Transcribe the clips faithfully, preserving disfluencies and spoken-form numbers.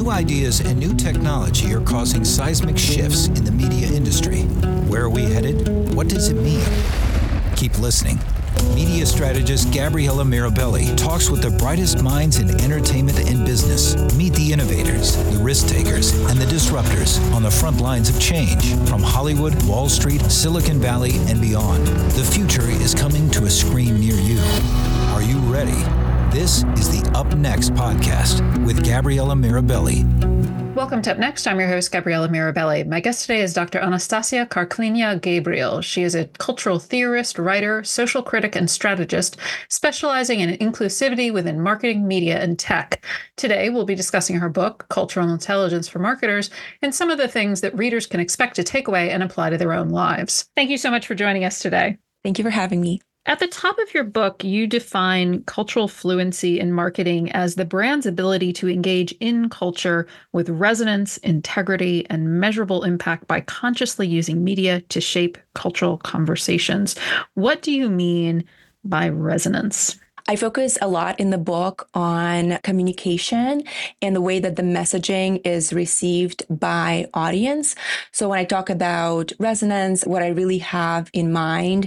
New ideas and new technology are causing seismic shifts in the media industry. Where are we headed? What does it mean? Keep listening. Media strategist Gabriella Mirabelli talks with the brightest minds in entertainment and business. Meet the innovators, the risk takers, and the disruptors on the front lines of change from Hollywood, Wall Street, Silicon Valley, and beyond. The future is coming to a screen near you. Are you ready? This is the Up Next podcast with Gabriella Mirabelli. Welcome to Up Next. I'm your host, Gabriella Mirabelli. My guest today is Doctor Anastasia Karklina Gabriel. She is a cultural theorist, writer, social critic, and strategist specializing in inclusivity within marketing, media, and tech. Today, we'll be discussing her book, Cultural Intelligence for Marketers, and some of the things that readers can expect to take away and apply to their own lives. Thank you so much for joining us today. Thank you for having me. At the top of your book, you define cultural fluency in marketing as the brand's ability to engage in culture with resonance, integrity, and measurable impact by consciously using media to shape cultural conversations. What do you mean by resonance? I focus a lot in the book on communication and the way that the messaging is received by audience. So when I talk about resonance, what I really have in mind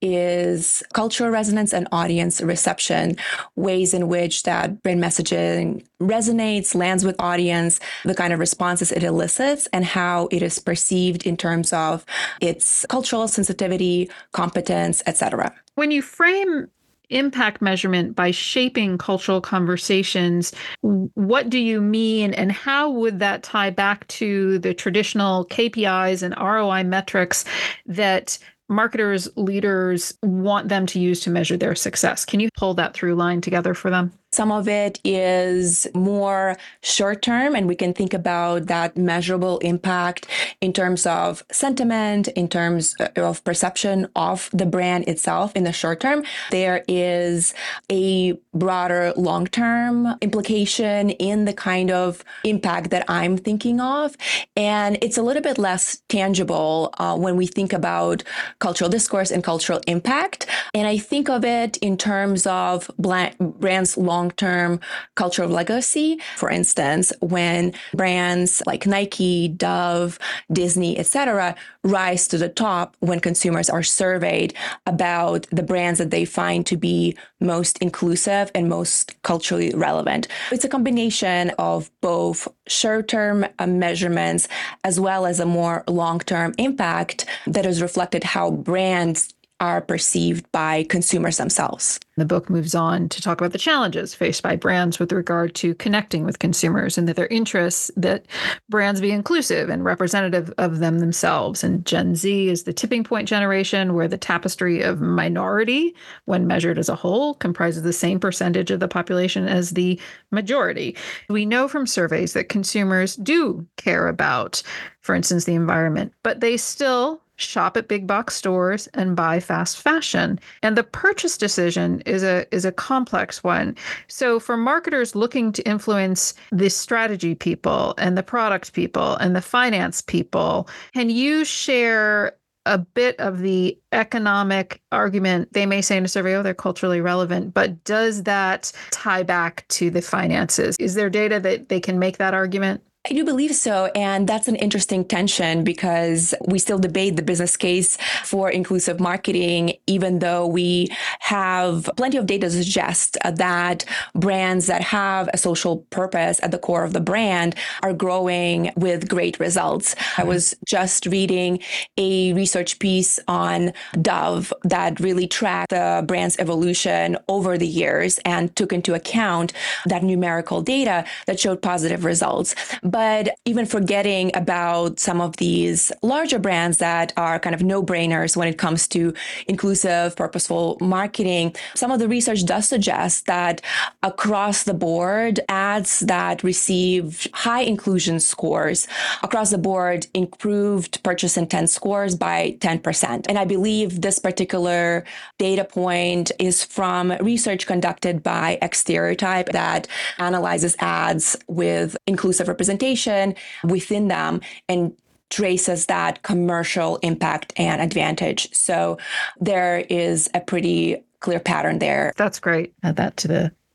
is cultural resonance and audience reception, ways in which that brand messaging resonates, lands with audience, the kind of responses it elicits, and how it is perceived in terms of its cultural sensitivity, competence, et cetera. When you frame impact measurement by shaping cultural conversations, what do you mean, and how would that tie back to the traditional K P Is and R O I metrics that marketers, leaders want them to use to measure their success? Can you pull that through line together for them? Some of it is more short term, and we can think about that measurable impact in terms of sentiment, in terms of perception of the brand itself in the short term. There is a broader long-term implication in the kind of impact that I'm thinking of. And it's a little bit less tangible uh, when we think about cultural discourse and cultural impact. And I think of it in terms of brands' long long-term cultural legacy. For instance, when brands like Nike, Dove, Disney, et cetera, rise to the top when consumers are surveyed about the brands that they find to be most inclusive and most culturally relevant. It's a combination of both short-term measurements as well as a more long-term impact that is reflected how brands are perceived by consumers themselves. The book moves on to talk about the challenges faced by brands with regard to connecting with consumers, and that their interests that brands be inclusive and representative of them themselves. And Gen Z is the tipping point generation where the tapestry of minority, when measured as a whole, comprises the same percentage of the population as the majority. We know from surveys that consumers do care about, for instance, the environment, but they still shop at big box stores and buy fast fashion. And the purchase decision is a is a complex one. So for marketers looking to influence the strategy people and the product people and the finance people, can you share a bit of the economic argument? They may say in a survey, oh, they're culturally relevant, but does that tie back to the finances? Is there data that they can make that argument? I do believe so. And that's an interesting tension because we still debate the business case for inclusive marketing, even though we have plenty of data to suggest that brands that have a social purpose at the core of the brand are growing with great results. I was just reading a research piece on Dove that really tracked the brand's evolution over the years and took into account that numerical data that showed positive results. But even forgetting about some of these larger brands that are kind of no-brainers when it comes to inclusive, purposeful marketing, some of the research does suggest that across the board, ads that receive high inclusion scores, across the board, improved purchase intent scores by ten percent. And I believe this particular data point is from research conducted by Xstereotype that analyzes ads with inclusive representation within them and traces that commercial impact and advantage. So there is a pretty clear pattern there. That's great. Add that to the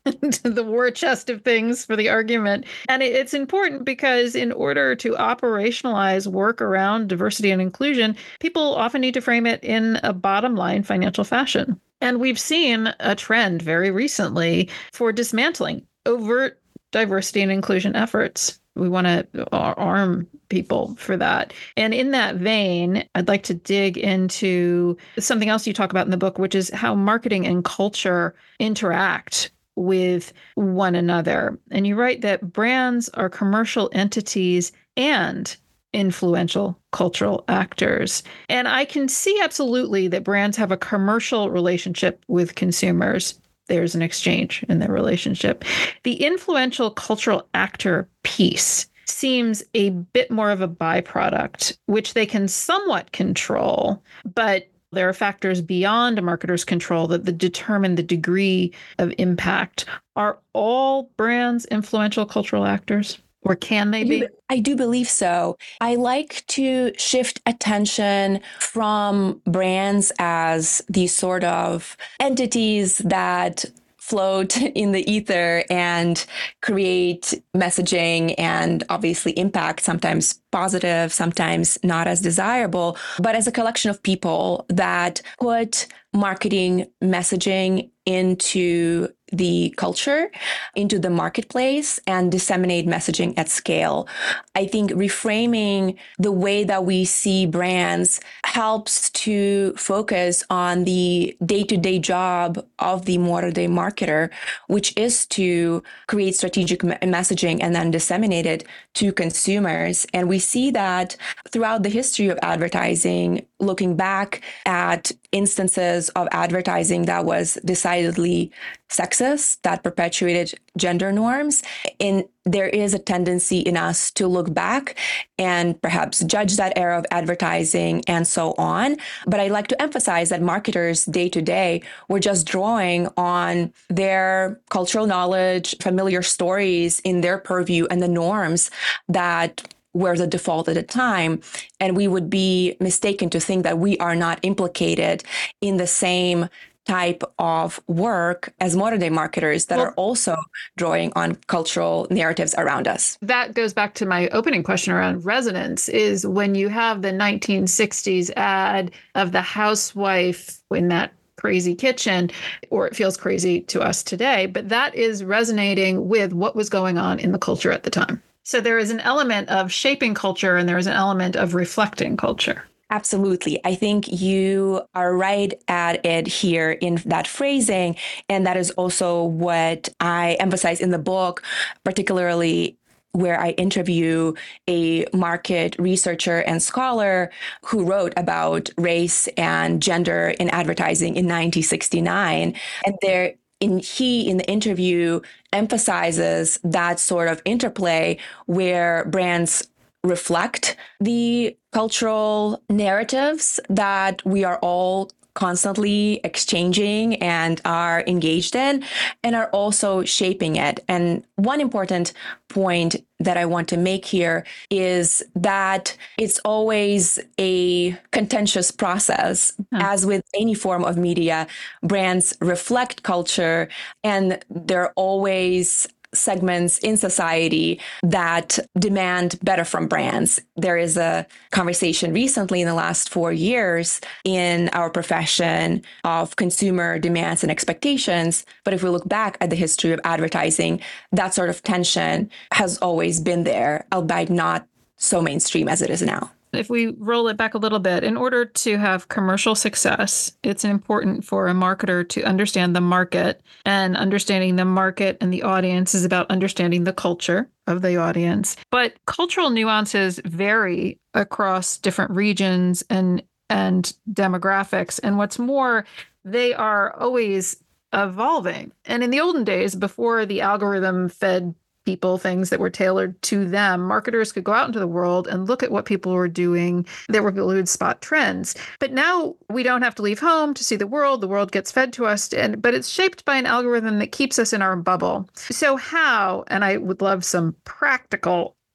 the war chest of things for the argument. And it's important because in order to operationalize work around diversity and inclusion, people often need to frame it in a bottom line financial fashion. And we've seen a trend very recently for dismantling overt diversity and inclusion efforts. We want to arm people for that. And in that vein, I'd like to dig into something else you talk about in the book, which is how marketing and culture interact with one another. And you write that brands are commercial entities and influential cultural actors. And I can see absolutely that brands have a commercial relationship with consumers. There's an exchange in their relationship. The influential cultural actor piece seems a bit more of a byproduct, which they can somewhat control, but there are factors beyond a marketer's control that determine the degree of impact. Are all brands influential cultural actors? Or can they be? I do believe so. I like to shift attention from brands as these sort of entities that float in the ether and create messaging and obviously impact, sometimes positive, sometimes not as desirable, but as a collection of people that put marketing messaging into the culture, into the marketplace, and disseminate messaging at scale. I think reframing the way that we see brands helps to focus on the day-to-day job of the modern-day marketer, which is to create strategic me- messaging and then disseminate it to consumers. And we see that throughout the history of advertising, looking back at instances of advertising that was decidedly sexist, that perpetuated gender norms. And there is a tendency in us to look back and perhaps judge that era of advertising and so on. But I like to emphasize that marketers day to day were just drawing on their cultural knowledge, familiar stories in their purview, and the norms that were the default at the time. And we would be mistaken to think that we are not implicated in the same type of work as modern day marketers that well, are also drawing on cultural narratives around us. That goes back to my opening question around resonance, is when you have the nineteen sixties ad of the housewife in that crazy kitchen, or it feels crazy to us today, but that is resonating with what was going on in the culture at the time. So there is an element of shaping culture and there is an element of reflecting culture. Absolutely. I think you are right at it here in that phrasing. And that is also what I emphasize in the book, particularly where I interview a market researcher and scholar who wrote about race and gender in advertising in nineteen sixty-nine. And there In, he, in the interview, emphasizes that sort of interplay where brands reflect the cultural narratives that we are all constantly exchanging and are engaged in, and are also shaping it. And one important point that I want to make here is that it's always a contentious process. Hmm. As with any form of media, brands reflect culture, and they're always segments in society that demand better from brands. There is a conversation recently in the last four years in our profession of consumer demands and expectations. But if we look back at the history of advertising, that sort of tension has always been there, albeit not so mainstream as it is now. If we roll it back a little bit, in order to have commercial success, it's important for a marketer to understand the market, and understanding the market and the audience is about understanding the culture of the audience. But cultural nuances vary across different regions and, and demographics. And what's more, they are always evolving. And in the olden days, before the algorithm fed people things that were tailored to them, marketers could go out into the world and look at what people were doing. There were people who would spot trends. But now we don't have to leave home to see the world. The world gets fed to us, and but it's shaped by an algorithm that keeps us in our bubble. So how, and I would love some practical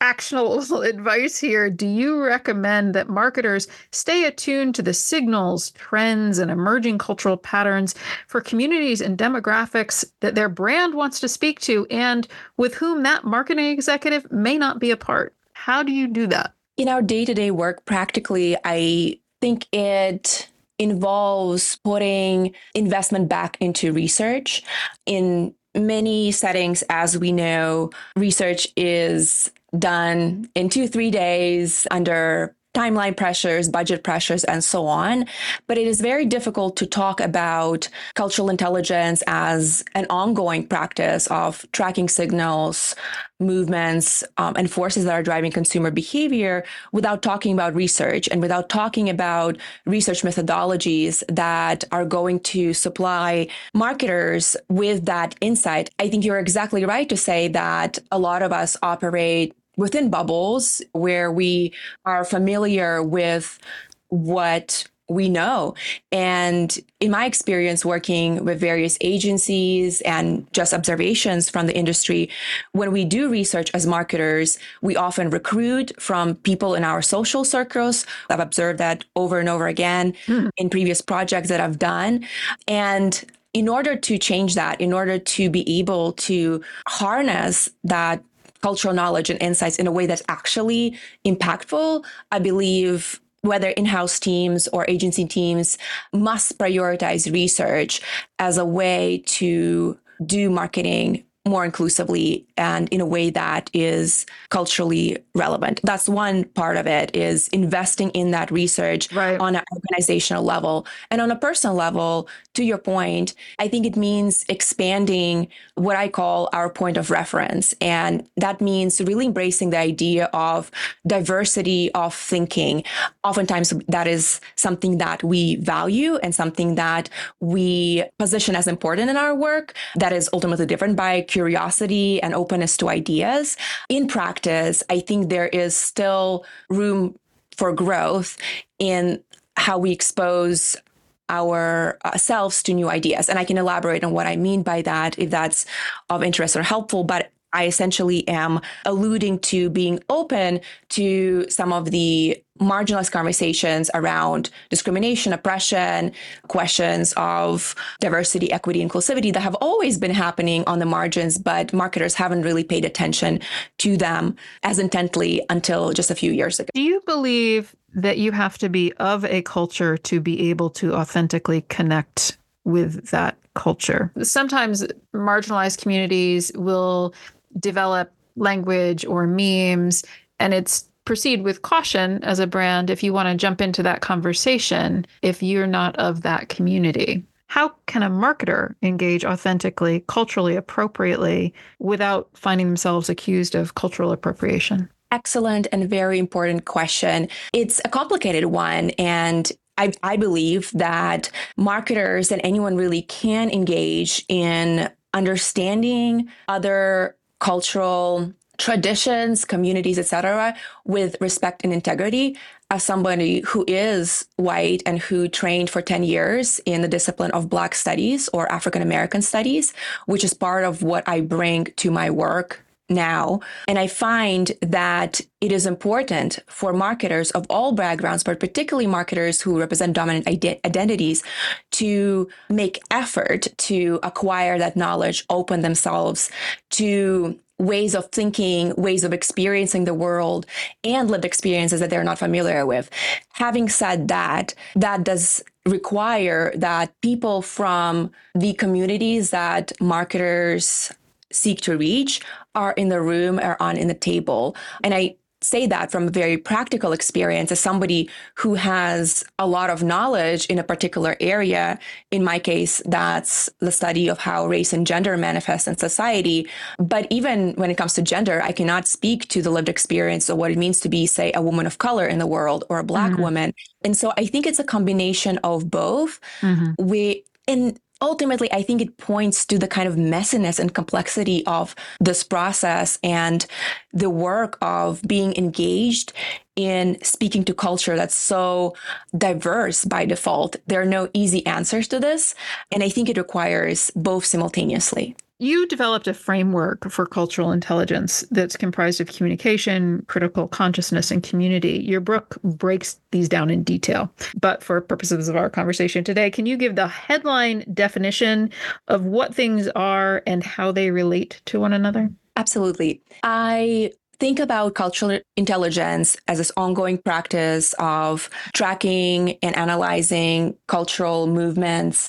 actionable advice here, do you recommend that marketers stay attuned to the signals, trends, and emerging cultural patterns for communities and demographics that their brand wants to speak to and with whom that marketing executive may not be a part? How do you do that? In our day-to-day work, practically, I think it involves putting investment back into research. In many settings, as we know, research is done in two, three days under timeline pressures, budget pressures, and so on. But it is very difficult to talk about cultural intelligence as an ongoing practice of tracking signals, movements, um, and forces that are driving consumer behavior without talking about research and without talking about research methodologies that are going to supply marketers with that insight. I think you're exactly right to say that a lot of us operate within bubbles where we are familiar with what we know. And in my experience working with various agencies and just observations from the industry, when we do research as marketers, we often recruit from people in our social circles. I've observed that over and over again hmm. in previous projects that I've done. And in order to change that, in order to be able to harness that cultural knowledge and insights in a way that's actually impactful, I believe whether in-house teams or agency teams must prioritize research as a way to do marketing more inclusively and in a way that is culturally relevant. That's one part of it, is investing in that research right. on an organizational level. And on a personal level, to your point, I think it means expanding what I call our point of reference. And that means really embracing the idea of diversity of thinking. Oftentimes, that is something that we value and something that we position as important in our work that is ultimately driven by curiosity and openness to ideas. In practice, I think there is still room for growth in how we expose ourselves to new ideas. And I can elaborate on what I mean by that if that's of interest or helpful. But I essentially am alluding to being open to some of the marginalized conversations around discrimination, oppression, questions of diversity, equity, inclusivity that have always been happening on the margins, but marketers haven't really paid attention to them as intently until just a few years ago. Do you believe that you have to be of a culture to be able to authentically connect with that culture? Sometimes marginalized communities will develop language or memes, and it's proceed with caution as a brand if you want to jump into that conversation if you're not of that community. How can a marketer engage authentically, culturally appropriately, without finding themselves accused of cultural appropriation? Excellent and very important question. It's a complicated one, and I, I believe that marketers and anyone really can engage in understanding other cultural traditions, communities, et cetera, with respect and integrity. As somebody who is white and who trained for ten years in the discipline of Black studies or African American studies, which is part of what I bring to my work now. And I find that it is important for marketers of all backgrounds, but particularly marketers who represent dominant ide- identities, to make effort to acquire that knowledge, open themselves to ways of thinking, ways of experiencing the world, and lived experiences that they're not familiar with. Having said that, that does require that people from the communities that marketers seek to reach are in the room or on in the table. And I say that from a very practical experience as somebody who has a lot of knowledge in a particular area. In my case, that's the study of how race and gender manifest in society. But even when it comes to gender, I cannot speak to the lived experience of what it means to be, say, a woman of color in the world or a Black mm-hmm. woman. And so I think it's a combination of both. Mm-hmm. We in Ultimately, I think it points to the kind of messiness and complexity of this process and the work of being engaged in speaking to culture that's so diverse by default. There are no easy answers to this, and I think it requires both simultaneously. You developed a framework for cultural intelligence that's comprised of communication, critical consciousness, and community. Your book breaks these down in detail. But for purposes of our conversation today, can you give the headline definition of what things are and how they relate to one another? Absolutely. I think about cultural intelligence as this ongoing practice of tracking and analyzing cultural movements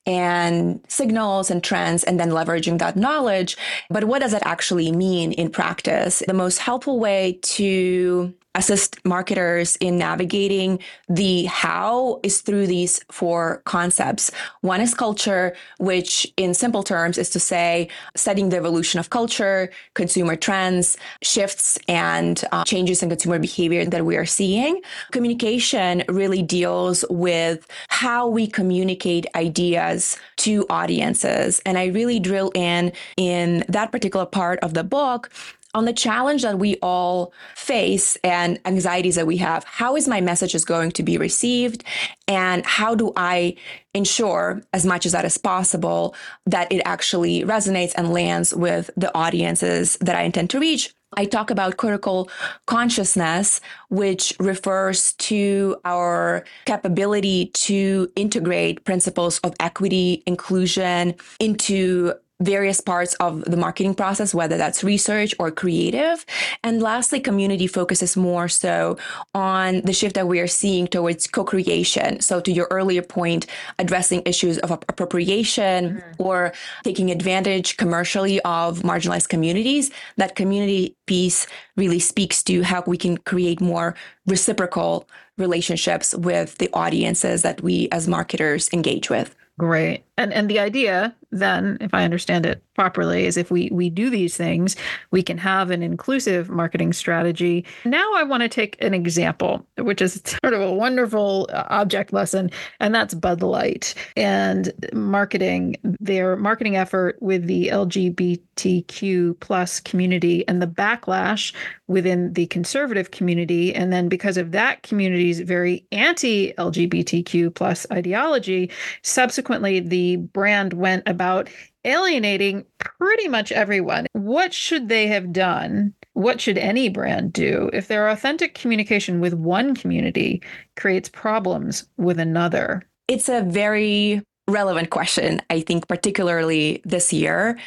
and signals and trends, and then leveraging that knowledge. But what does that actually mean in practice? The most helpful way to assist marketers in navigating the how is through these four concepts. One is culture, which in simple terms is to say, studying the evolution of culture, consumer trends, shifts, and uh, changes in consumer behavior that we are seeing. Communication really deals with how we communicate ideas to audiences. And I really drill in in that particular part of the book on the challenge that we all face and anxieties that we have. How is my message is going to be received? And how do I ensure, as much as that is possible, that it actually resonates and lands with the audiences that I intend to reach? I talk about critical consciousness, which refers to our capability to integrate principles of equity, inclusion into various parts of the marketing process, whether that's research or creative. And lastly, community focuses more so on the shift that we are seeing towards co-creation. So to your earlier point, addressing issues of appropriation mm-hmm. or taking advantage commercially of marginalized communities, that community piece really speaks to how we can create more reciprocal relationships with the audiences that we as marketers engage with. Great. And and the idea then, if I understand it properly, is if we we do these things, we can have an inclusive marketing strategy. Now I want to take an example, which is sort of a wonderful object lesson, and that's Bud Light and marketing their marketing effort with the L G B T Q plus community and the backlash within the conservative community. And then because of that community's very anti-L G B T Q plus ideology, subsequently the brand went about alienating pretty much everyone. What should they have done? What should any brand do if their authentic communication with one community creates problems with another? It's a very relevant question, I think, particularly this year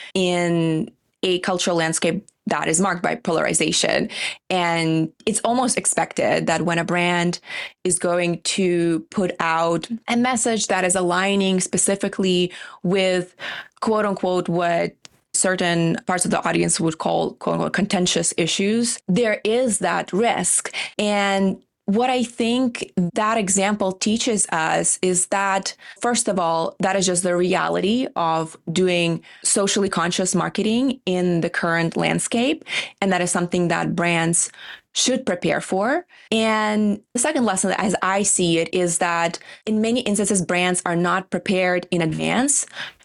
in a cultural landscape that is marked by polarization. And it's almost expected that when a brand is going to put out a message that is aligning specifically with, quote unquote, what certain parts of the audience would call, quote unquote, contentious issues, there is that risk. And what I think that example teaches us is that, first of all, that is just the reality of doing socially conscious marketing in the current landscape. And that is something that brands should prepare for. And the second lesson, as I see it, is that in many instances, brands are not prepared in advance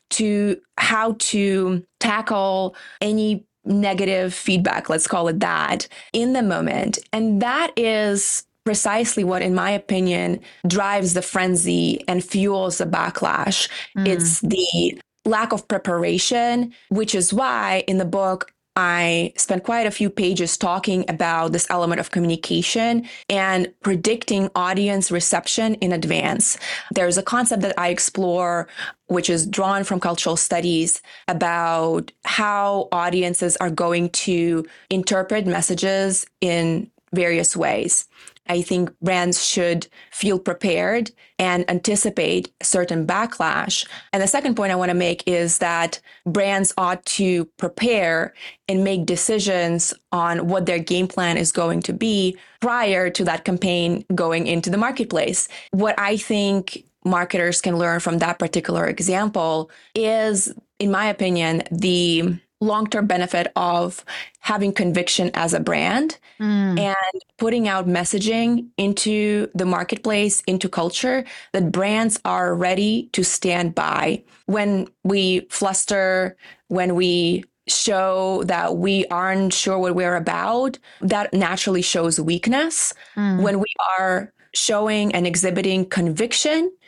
to how to tackle any negative feedback, let's call it that, in the moment. And that is precisely what, in my opinion, drives the frenzy and fuels the backlash. Mm. It's the lack of preparation, which is why in the book, I spent quite a few pages talking about this element of communication and predicting audience reception in advance. There's a concept that I explore, which is drawn from cultural studies, about how audiences are going to interpret messages in various ways. I think brands should feel prepared and anticipate certain backlash. And the second point I want to make is that brands ought to prepare and make decisions on what their game plan is going to be prior to that campaign going into the marketplace. What I think marketers can learn from that particular example is, in my opinion, the long-term benefit of having conviction as a brand mm. and putting out messaging into the marketplace, into culture that brands are ready to stand by. When we fluster, when we show that we aren't sure what we're about, that naturally shows weakness. Mm. When we are showing and exhibiting conviction,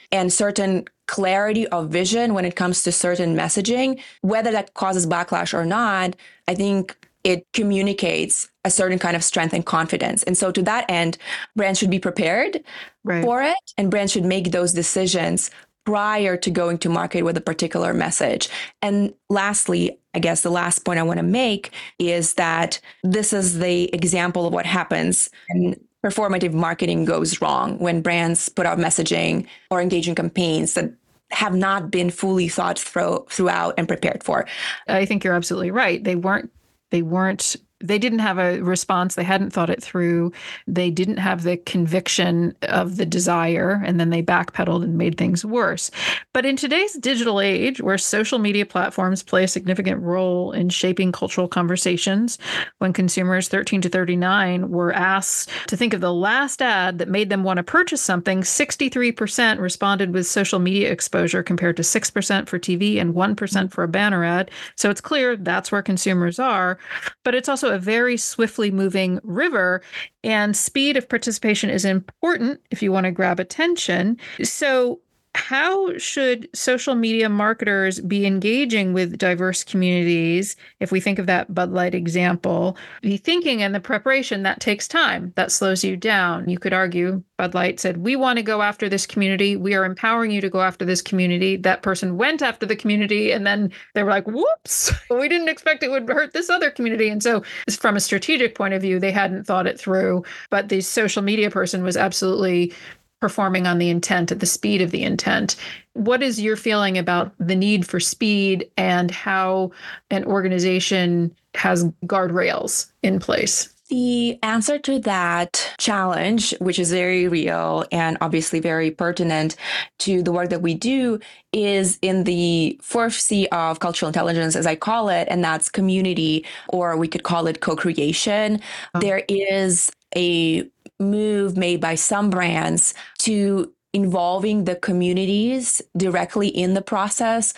and certain clarity of vision when it comes to certain messaging, whether that causes backlash or not, I think it communicates a certain kind of strength and confidence. And so to that end, brands should be prepared right. for it, and brands should make those decisions prior to going to market with a particular message. And lastly, I guess the last point I want to make is that this is the example of what happens when performative marketing goes wrong, when brands put out messaging or engage in campaigns that have not been fully thought through throughout and prepared for. I think you're absolutely right. They weren't, they weren't They didn't have a response. They hadn't thought it through. They didn't have the conviction of the desire, and then they backpedaled and made things worse. But in today's digital age, where social media platforms play a significant role in shaping cultural conversations, when consumers thirteen to thirty-nine were asked to think of the last ad that made them want to purchase something, sixty-three percent responded with social media exposure compared to six percent for T V and one percent for a banner ad. So it's clear that's where consumers are. But it's also a very swiftly moving river, and speed of participation is important if you want to grab attention. So how should social media marketers be engaging with diverse communities? If we think of that Bud Light example, the thinking and the preparation, that takes time. That slows you down. You could argue Bud Light said, we want to go after this community. We are empowering you to go after this community. That person went after the community, and then they were like, whoops, we didn't expect it would hurt this other community. And so from a strategic point of view, they hadn't thought it through. But the social media person was absolutely performing on the intent at the speed of the intent. What is your feeling about the need for speed and how an organization has guardrails in place? The answer to that challenge, which is very real and obviously very pertinent to the work that we do, is in the fourth C of cultural intelligence, as I call it, and that's community, or we could call it co-creation. Oh. There is a move made by some brands to involving the communities directly in the process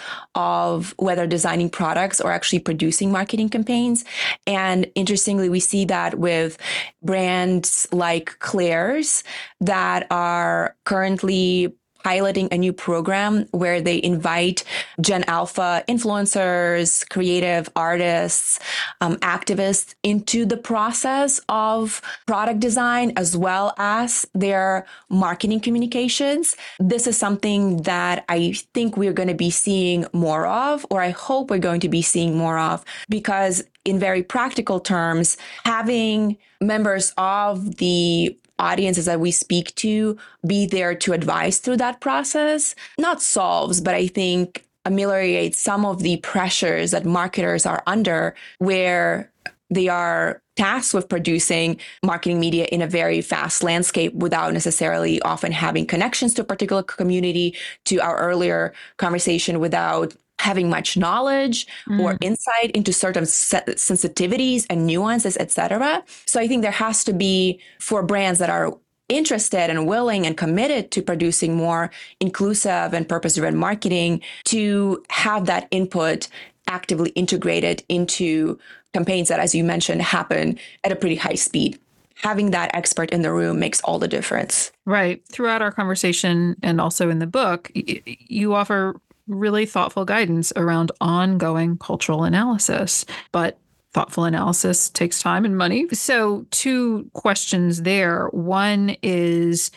of whether designing products or actually producing marketing campaigns. And interestingly, we see that with brands like Claire's that are currently piloting a new program where they invite Gen Alpha influencers, creative artists, um, activists into the process of product design as well as their marketing communications. This is something that I think we're going to be seeing more of, or I hope we're going to be seeing more of, because in very practical terms, having members of the audiences that we speak to be there to advise through that process not solves, but I think ameliorates some of the pressures that marketers are under, where they are tasked with producing marketing media in a very fast landscape without necessarily often having connections to a particular community, to our earlier conversation, without having much knowledge mm. or insight into certain sensitivities and nuances, et cetera. So I think there has to be, for brands that are interested and willing and committed to producing more inclusive and purpose-driven marketing, to have that input actively integrated into campaigns that, as you mentioned, happen at a pretty high speed. Having that expert in the room makes all the difference. Right. Throughout our conversation and also in the book, y- you offer really thoughtful guidance around ongoing cultural analysis. But thoughtful analysis takes time and money. So two questions there. One is,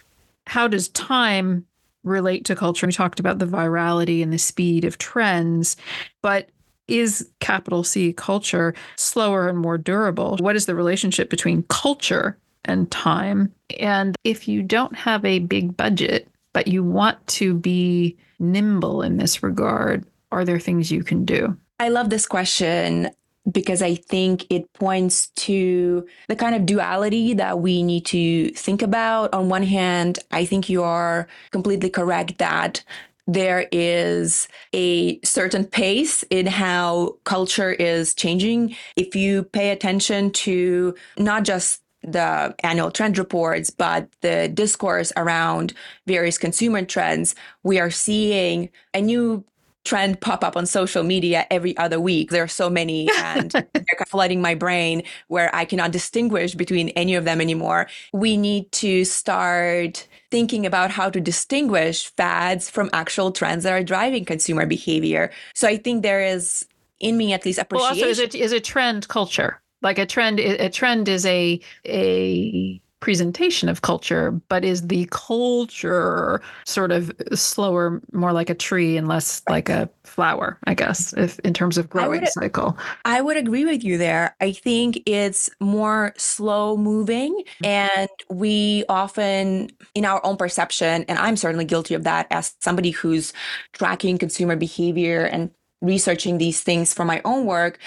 how does time relate to culture? We talked about the virality and the speed of trends, but is capital C culture slower and more durable? What is the relationship between culture and time? And if you don't have a big budget, but you want to be nimble in this regard, are there things you can do? I love this question because I think it points to the kind of duality that we need to think about. On one hand, I think you are completely correct that there is a certain pace in how culture is changing. If you pay attention to not just the annual trend reports, but the discourse around various consumer trends, we are seeing a new trend pop up on social media every other week. There are so many, and they're kind of flooding my brain where I cannot distinguish between any of them anymore. We need to start thinking about how to distinguish fads from actual trends that are driving consumer behavior. So I think there is, in me at least, appreciation. Well, also, is it is a trend culture? Like a trend, a trend is a a presentation of culture, but is the culture sort of slower, more like a tree and less like a flower, I guess, if in terms of growing I would, cycle. I would agree with you there. I think it's more slow moving, and we often, in our own perception, and I'm certainly guilty of that as somebody who's tracking consumer behavior and researching these things for my own work,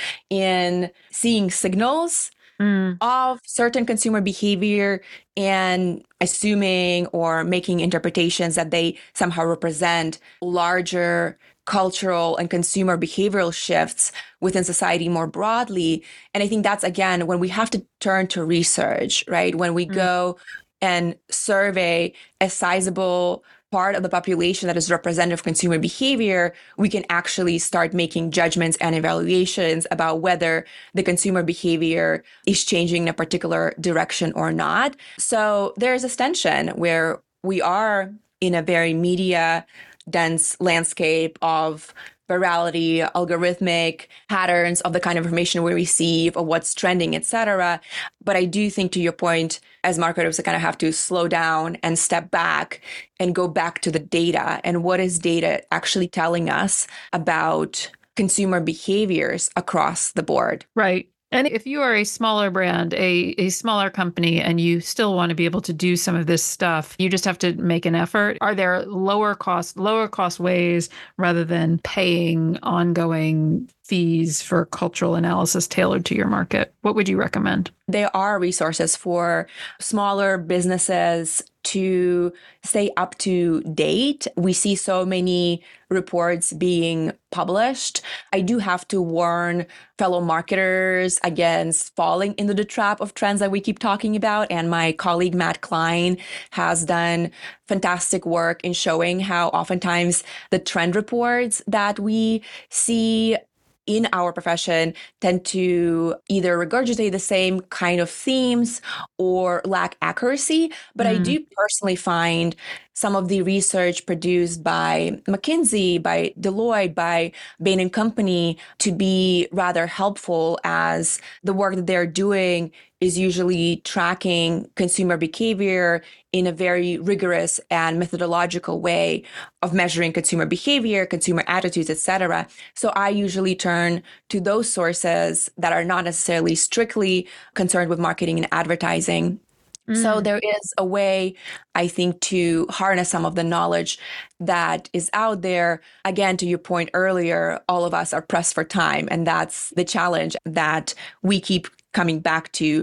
in seeing signals Mm. of certain consumer behavior and assuming or making interpretations that they somehow represent larger cultural and consumer behavioral shifts within society more broadly. And I think that's, again, when we have to turn to research, right? When we mm. go and survey a sizable part of the population that is representative of consumer behavior, we can actually start making judgments and evaluations about whether the consumer behavior is changing in a particular direction or not. So there's this tension where we are in a very media dense landscape of virality, algorithmic patterns of the kind of information we receive, of what's trending, et cetera. But I do think, to your point, as marketers, we kind of have to slow down and step back and go back to the data. And what is data actually telling us about consumer behaviors across the board? Right. And if you are a smaller brand, a, a smaller company, and you still want to be able to do some of this stuff, you just have to make an effort. Are there lower cost, lower cost ways rather than paying ongoing fees for cultural analysis tailored to your market? What would you recommend? There are resources for smaller businesses to stay up to date. We see so many reports being published. I do have to warn fellow marketers against falling into the trap of trends that we keep talking about. And my colleague, Matt Klein, has done fantastic work in showing how oftentimes the trend reports that we see in our profession tend to either regurgitate the same kind of themes or lack accuracy. But mm. I do personally find some of the research produced by McKinsey, by Deloitte, by Bain and Company to be rather helpful, as the work that they're doing is usually tracking consumer behavior in a very rigorous and methodological way of measuring consumer behavior, consumer attitudes, et cetera. So I usually turn to those sources that are not necessarily strictly concerned with marketing and advertising. Mm. So there is a way, I think, to harness some of the knowledge that is out there. Again, to your point earlier, all of us are pressed for time. And that's the challenge that we keep coming back to,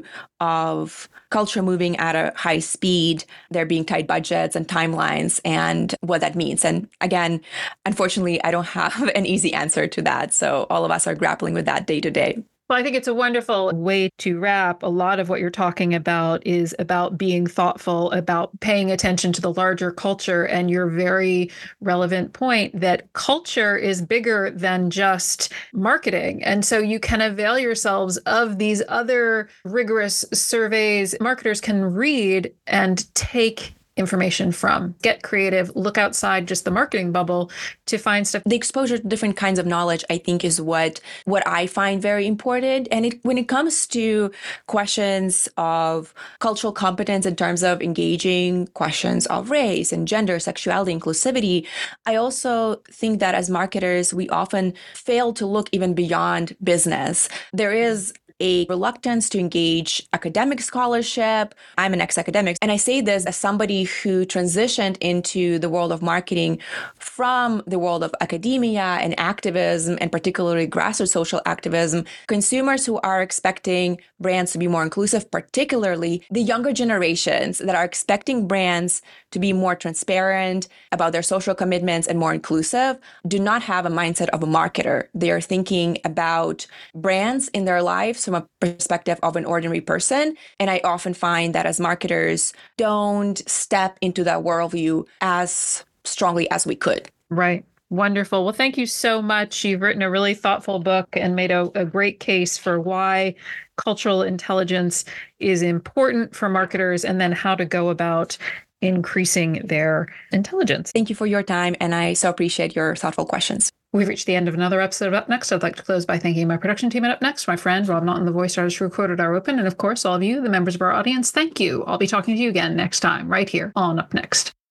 of culture moving at a high speed, there being tight budgets and timelines, and what that means. And again, unfortunately, I don't have an easy answer to that. So all of us are grappling with that day to day. Well, I think it's a wonderful way to wrap. A lot of what you're talking about is about being thoughtful, about paying attention to the larger culture, and your very relevant point that culture is bigger than just marketing. And so you can avail yourselves of these other rigorous surveys marketers can read and take information from. Get creative, look outside just the marketing bubble to find stuff. The exposure to different kinds of knowledge, I think, is what what I find very important. And it, when it comes to questions of cultural competence in terms of engaging questions of race and gender, sexuality, inclusivity, I also think that as marketers, we often fail to look even beyond business. There is a reluctance to engage academic scholarship. I'm an ex-academic, and I say this as somebody who transitioned into the world of marketing from the world of academia and activism, and particularly grassroots social activism. Consumers who are expecting brands to be more inclusive, particularly the younger generations that are expecting brands to be more transparent about their social commitments and more inclusive, do not have a mindset of a marketer. They are thinking about brands in their lives from a perspective of an ordinary person. And I often find that as marketers, don't step into that worldview as strongly as we could. Right. Wonderful. Well, thank you so much. You've written a really thoughtful book and made a, a great case for why cultural intelligence is important for marketers and then how to go about increasing their intelligence. Thank you for your time, and I so appreciate your thoughtful questions. We've reached the end of another episode of Up Next. I'd like to close by thanking my production team at Up Next, my friend Rob Naughton, the voice artist who recorded our open, and of course, all of you, the members of our audience, thank you. I'll be talking to you again next time, right here on Up Next.